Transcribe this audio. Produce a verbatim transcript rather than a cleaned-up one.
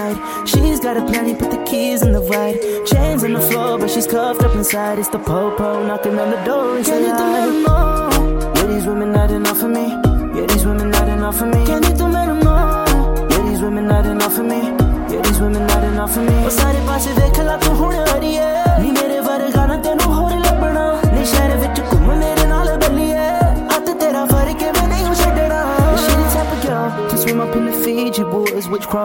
night. She's got a plan, he put the keys in the ride. Chains on the floor, but she's cuffed up inside. It's the po-po knocking on the door. Can you let him know? Yeah, these women not enough for me. Yeah, these women not enough for me. Can you let him know? Yeah, these women not enough for me. Yeah, these women not enough for me. What's that about you?